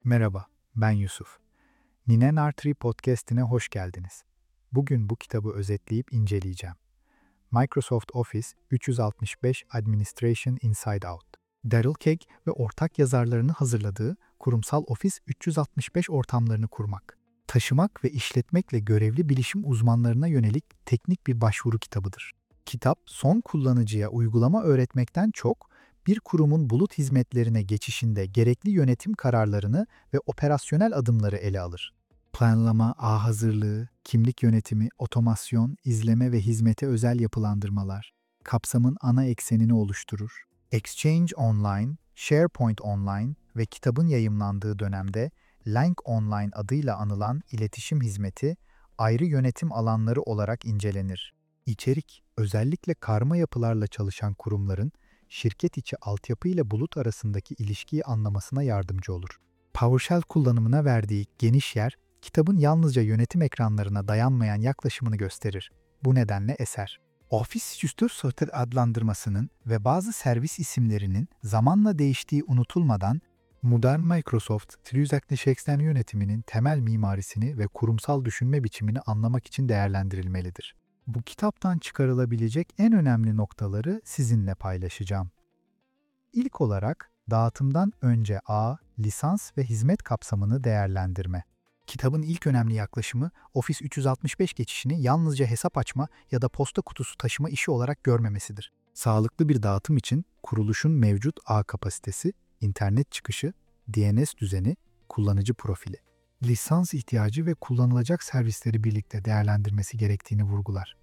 Merhaba, ben Yusuf. Ninen Artri Podcast'ine hoş geldiniz. Bugün bu kitabı özetleyip inceleyeceğim. Microsoft Office 365 Administration Inside Out. Daryl Keg ve ortak yazarlarının hazırladığı kurumsal Office 365 ortamlarını kurmak, taşımak ve işletmekle görevli bilişim uzmanlarına yönelik teknik bir başvuru kitabıdır. Kitap, son kullanıcıya uygulama öğretmekten çok, bir kurumun bulut hizmetlerine geçişinde gerekli yönetim kararlarını ve operasyonel adımları ele alır. Planlama, ağ hazırlığı, kimlik yönetimi, otomasyon, izleme ve hizmete özel yapılandırmalar, kapsamın ana eksenini oluşturur. Exchange Online, SharePoint Online ve kitabın yayımlandığı dönemde Lang Online adıyla anılan iletişim hizmeti ayrı yönetim alanları olarak incelenir. İçerik, özellikle karma yapılarla çalışan kurumların şirket içi altyapı ile bulut arasındaki ilişkiyi anlamasına yardımcı olur. PowerShell kullanımına verdiği geniş yer, kitabın yalnızca yönetim ekranlarına dayanmayan yaklaşımını gösterir. Bu nedenle eser, Office 365 adlandırmasının ve bazı servis isimlerinin zamanla değiştiği unutulmadan, modern Microsoft 365 yönetiminin temel mimarisini ve kurumsal düşünme biçimini anlamak için değerlendirilmelidir. Bu kitaptan çıkarılabilecek en önemli noktaları sizinle paylaşacağım. İlk olarak dağıtımdan önce ağ, lisans ve hizmet kapsamını değerlendirme. Kitabın ilk önemli yaklaşımı Office 365 geçişini yalnızca hesap açma ya da posta kutusu taşıma işi olarak görmemesidir. Sağlıklı bir dağıtım için kuruluşun mevcut ağ kapasitesi, internet çıkışı, DNS düzeni, kullanıcı profili, lisans ihtiyacı ve kullanılacak servisleri birlikte değerlendirmesi gerektiğini vurgular.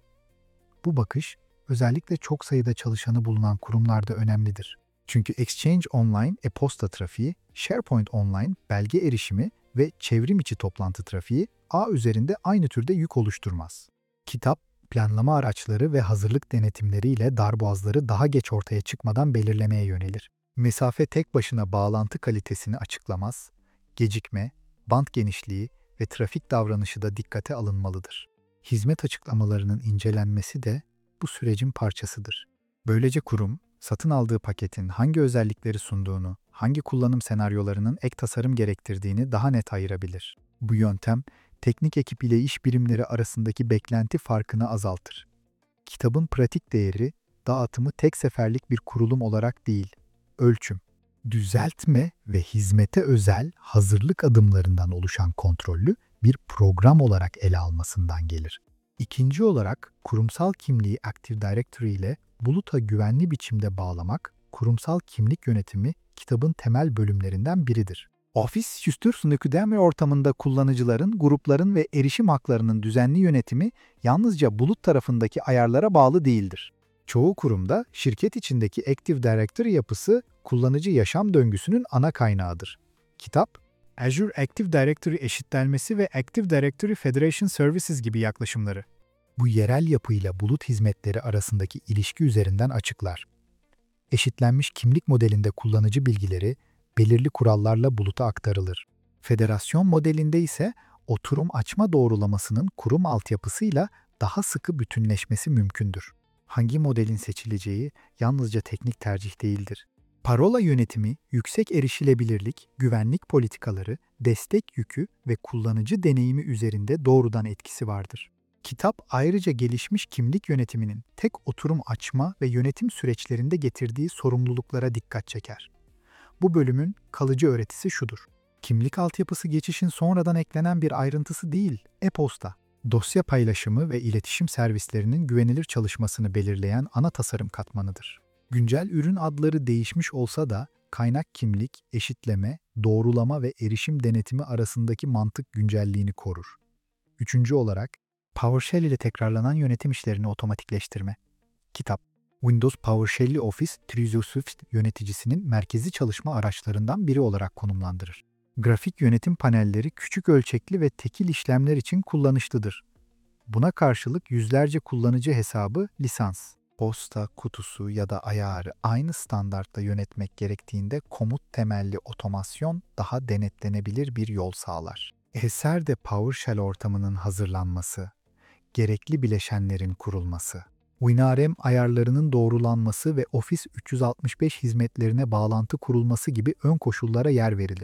Bu bakış, özellikle çok sayıda çalışanı bulunan kurumlarda önemlidir. Çünkü Exchange Online e-posta trafiği, SharePoint Online belge erişimi ve çevrim içi toplantı trafiği ağ üzerinde aynı türde yük oluşturmaz. Kitap, planlama araçları ve hazırlık denetimleriyle darboğazları daha geç ortaya çıkmadan belirlemeye yönelir. Mesafe tek başına bağlantı kalitesini açıklamaz, gecikme, bant genişliği ve trafik davranışı da dikkate alınmalıdır. Hizmet açıklamalarının incelenmesi de bu sürecin parçasıdır. Böylece kurum, satın aldığı paketin hangi özellikleri sunduğunu, hangi kullanım senaryolarının ek tasarım gerektirdiğini daha net ayırabilir. Bu yöntem, teknik ekip ile iş birimleri arasındaki beklenti farkını azaltır. Kitabın pratik değeri, dağıtımı tek seferlik bir kurulum olarak değil, ölçüm, düzeltme ve hizmete özel hazırlık adımlarından oluşan kontrollü bir program olarak ele almasından gelir. İkinci olarak kurumsal kimliği Active Directory ile buluta güvenli biçimde bağlamak, kurumsal kimlik yönetimi kitabın temel bölümlerinden biridir. Office 365 ortamında kullanıcıların, grupların ve erişim haklarının düzenli yönetimi yalnızca bulut tarafındaki ayarlara bağlı değildir. Çoğu kurumda şirket içindeki Active Directory yapısı kullanıcı yaşam döngüsünün ana kaynağıdır. Kitap, Azure Active Directory eşitlenmesi ve Active Directory Federation Services gibi yaklaşımları, bu yerel yapıyla bulut hizmetleri arasındaki ilişki üzerinden açıklar. Eşitlenmiş kimlik modelinde kullanıcı bilgileri belirli kurallarla buluta aktarılır. Federasyon modelinde ise oturum açma doğrulamasının kurum altyapısıyla daha sıkı bütünleşmesi mümkündür. Hangi modelin seçileceği yalnızca teknik tercih değildir. Parola yönetimi, yüksek erişilebilirlik, güvenlik politikaları, destek yükü ve kullanıcı deneyimi üzerinde doğrudan etkisi vardır. Kitap ayrıca gelişmiş kimlik yönetiminin tek oturum açma ve yönetim süreçlerinde getirdiği sorumluluklara dikkat çeker. Bu bölümün kalıcı öğretisi şudur: kimlik altyapısı geçişin sonradan eklenen bir ayrıntısı değil, e-posta, dosya paylaşımı ve iletişim servislerinin güvenilir çalışmasını belirleyen ana tasarım katmanıdır. Güncel ürün adları değişmiş olsa da kaynak kimlik, eşitleme, doğrulama ve erişim denetimi arasındaki mantık güncelliğini korur. Üçüncü olarak, PowerShell ile tekrarlanan yönetim işlerini otomatikleştirme. Kitap, Windows PowerShell'li Office 365 yöneticisinin merkezi çalışma araçlarından biri olarak konumlandırır. Grafik yönetim panelleri küçük ölçekli ve tekil işlemler için kullanışlıdır. Buna karşılık yüzlerce kullanıcı hesabı lisans, posta kutusu ya da ayarı aynı standartta yönetmek gerektiğinde komut temelli otomasyon daha denetlenebilir bir yol sağlar. Eser de PowerShell ortamının hazırlanması, gerekli bileşenlerin kurulması, WinRM ayarlarının doğrulanması ve Office 365 hizmetlerine bağlantı kurulması gibi ön koşullara yer verilir.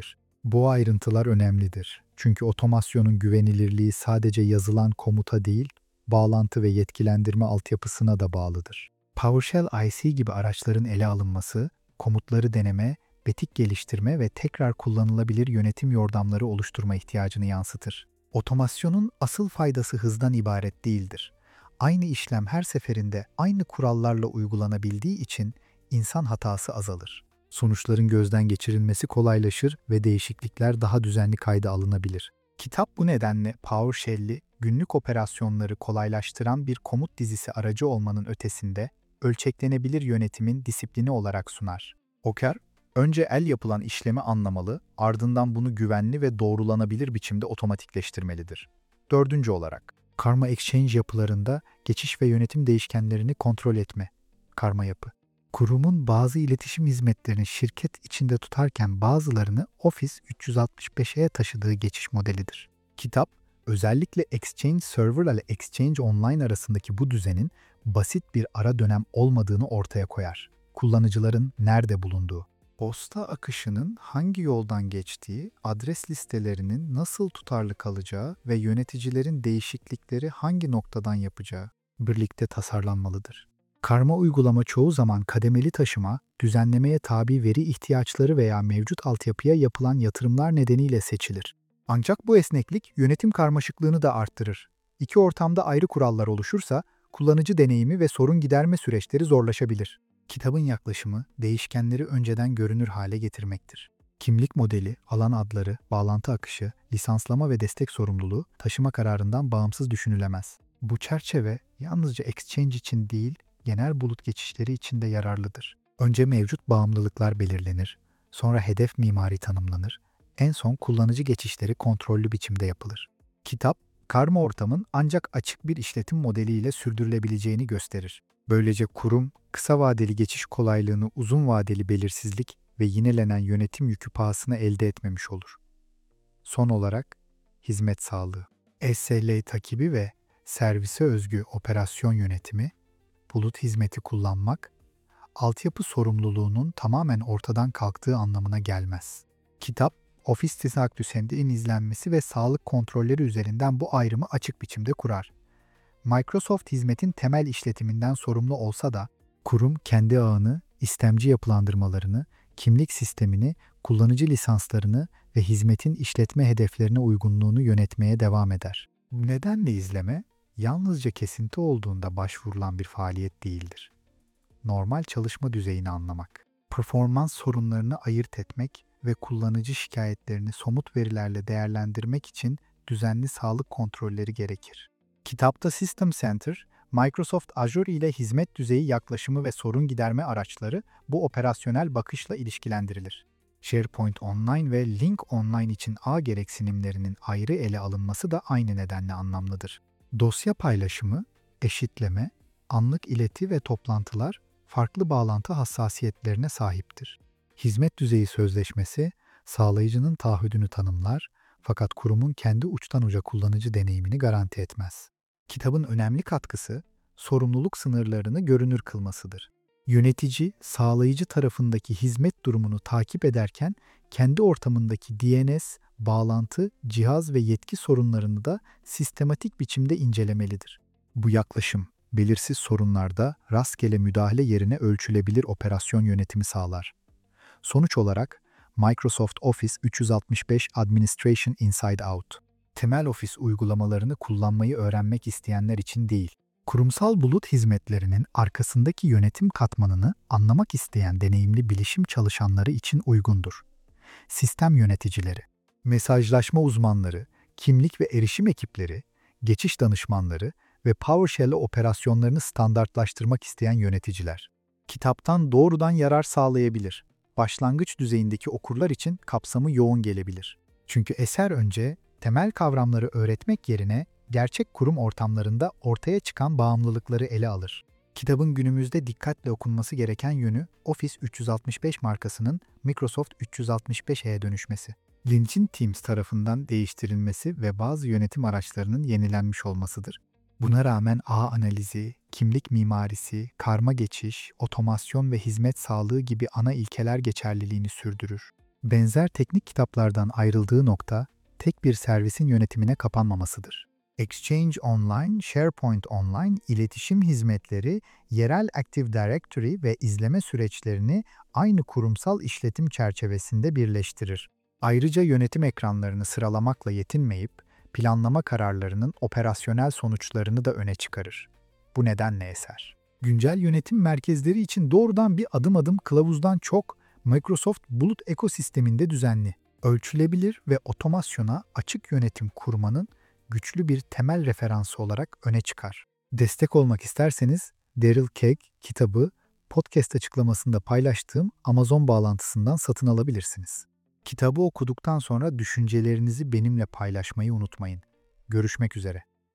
Bu ayrıntılar önemlidir. Çünkü otomasyonun güvenilirliği sadece yazılan komuta değil, bağlantı ve yetkilendirme altyapısına da bağlıdır. PowerShell IC gibi araçların ele alınması, komutları deneme, betik geliştirme ve tekrar kullanılabilir yönetim yordamları oluşturma ihtiyacını yansıtır. Otomasyonun asıl faydası hızdan ibaret değildir. Aynı işlem her seferinde aynı kurallarla uygulanabildiği için insan hatası azalır. Sonuçların gözden geçirilmesi kolaylaşır ve değişiklikler daha düzenli kayda alınabilir. Kitap bu nedenle PowerShell'i günlük operasyonları kolaylaştıran bir komut dizisi aracı olmanın ötesinde ölçeklenebilir yönetimin disiplini olarak sunar. Oker, önce el yapılan işlemi anlamalı, ardından bunu güvenli ve doğrulanabilir biçimde otomatikleştirmelidir. Dördüncü olarak, Karma Exchange yapılarında geçiş ve yönetim değişkenlerini kontrol etme. Karma yapı. Kurumun bazı iletişim hizmetlerini şirket içinde tutarken bazılarını Office 365'e taşıdığı geçiş modelidir. Kitap, özellikle Exchange Server ile Exchange Online arasındaki bu düzenin basit bir ara dönem olmadığını ortaya koyar. Kullanıcıların nerede bulunduğu, posta akışının hangi yoldan geçtiği, adres listelerinin nasıl tutarlı kalacağı ve yöneticilerin değişiklikleri hangi noktadan yapacağı birlikte tasarlanmalıdır. Karma uygulama çoğu zaman kademeli taşıma, düzenlemeye tabi veri ihtiyaçları veya mevcut altyapıya yapılan yatırımlar nedeniyle seçilir. Ancak bu esneklik yönetim karmaşıklığını da arttırır. İki ortamda ayrı kurallar oluşursa, kullanıcı deneyimi ve sorun giderme süreçleri zorlaşabilir. Kitabın yaklaşımı, değişkenleri önceden görünür hale getirmektir. Kimlik modeli, alan adları, bağlantı akışı, lisanslama ve destek sorumluluğu taşıma kararından bağımsız düşünülemez. Bu çerçeve yalnızca Exchange için değil, genel bulut geçişleri için de yararlıdır. Önce mevcut bağımlılıklar belirlenir, sonra hedef mimari tanımlanır, en son kullanıcı geçişleri kontrollü biçimde yapılır. Kitap, karma ortamın ancak açık bir işletim modeliyle sürdürülebileceğini gösterir. Böylece kurum, kısa vadeli geçiş kolaylığını uzun vadeli belirsizlik ve yinelenen yönetim yükü pahasına elde etmemiş olur. Son olarak, hizmet sağlığı, SLA takibi ve servise özgü operasyon yönetimi, bulut hizmeti kullanmak, altyapı sorumluluğunun tamamen ortadan kalktığı anlamına gelmez. Kitap, Office 365'in izlenmesi ve sağlık kontrolleri üzerinden bu ayrımı açık biçimde kurar. Microsoft hizmetin temel işletiminden sorumlu olsa da, kurum kendi ağını, istemci yapılandırmalarını, kimlik sistemini, kullanıcı lisanslarını ve hizmetin işletme hedeflerine uygunluğunu yönetmeye devam eder. Bu nedenle izleme, yalnızca kesinti olduğunda başvurulan bir faaliyet değildir. Normal çalışma düzeyini anlamak, performans sorunlarını ayırt etmek ve kullanıcı şikayetlerini somut verilerle değerlendirmek için düzenli sağlık kontrolleri gerekir. Kitapta System Center, Microsoft Azure ile hizmet düzeyi yaklaşımı ve sorun giderme araçları bu operasyonel bakışla ilişkilendirilir. SharePoint Online ve Link Online için ağ gereksinimlerinin ayrı ele alınması da aynı nedenle anlamlıdır. Dosya paylaşımı, eşitleme, anlık ileti ve toplantılar farklı bağlantı hassasiyetlerine sahiptir. Hizmet düzeyi sözleşmesi, sağlayıcının taahhüdünü tanımlar fakat kurumun kendi uçtan uca kullanıcı deneyimini garanti etmez. Kitabın önemli katkısı, sorumluluk sınırlarını görünür kılmasıdır. Yönetici, sağlayıcı tarafındaki hizmet durumunu takip ederken, kendi ortamındaki DNS, bağlantı, cihaz ve yetki sorunlarını da sistematik biçimde incelemelidir. Bu yaklaşım, belirsiz sorunlarda rastgele müdahale yerine ölçülebilir operasyon yönetimi sağlar. Sonuç olarak, Microsoft Office 365 Administration Inside Out, temel ofis uygulamalarını kullanmayı öğrenmek isteyenler için değil, kurumsal bulut hizmetlerinin arkasındaki yönetim katmanını anlamak isteyen deneyimli bilişim çalışanları için uygundur. Sistem yöneticileri, mesajlaşma uzmanları, kimlik ve erişim ekipleri, geçiş danışmanları ve PowerShell'e operasyonlarını standartlaştırmak isteyen yöneticiler. Kitaptan doğrudan yarar sağlayabilir. Başlangıç düzeyindeki okurlar için kapsamı yoğun gelebilir. Çünkü eser önce temel kavramları öğretmek yerine gerçek kurum ortamlarında ortaya çıkan bağımlılıkları ele alır. Kitabın günümüzde dikkatle okunması gereken yönü Office 365 markasının Microsoft 365'e dönüşmesi. Lynch'in Teams tarafından değiştirilmesi ve bazı yönetim araçlarının yenilenmiş olmasıdır. Buna rağmen ağ analizi, kimlik mimarisi, karma geçiş, otomasyon ve hizmet sağlığı gibi ana ilkeler geçerliliğini sürdürür. Benzer teknik kitaplardan ayrıldığı nokta, tek bir servisin yönetimine kapanmamasıdır. Exchange Online, SharePoint Online, iletişim hizmetleri, yerel Active Directory ve izleme süreçlerini aynı kurumsal işletim çerçevesinde birleştirir. Ayrıca yönetim ekranlarını sıralamakla yetinmeyip, planlama kararlarının operasyonel sonuçlarını da öne çıkarır. Bu nedenle eser. Güncel yönetim merkezleri için doğrudan bir adım adım kılavuzdan çok, Microsoft Bulut ekosisteminde düzenli, ölçülebilir ve otomasyona açık yönetim kurmanın güçlü bir temel referansı olarak öne çıkar. Destek olmak isterseniz Daryl Keg kitabı podcast açıklamasında paylaştığım Amazon bağlantısından satın alabilirsiniz. Kitabı okuduktan sonra düşüncelerinizi benimle paylaşmayı unutmayın. Görüşmek üzere.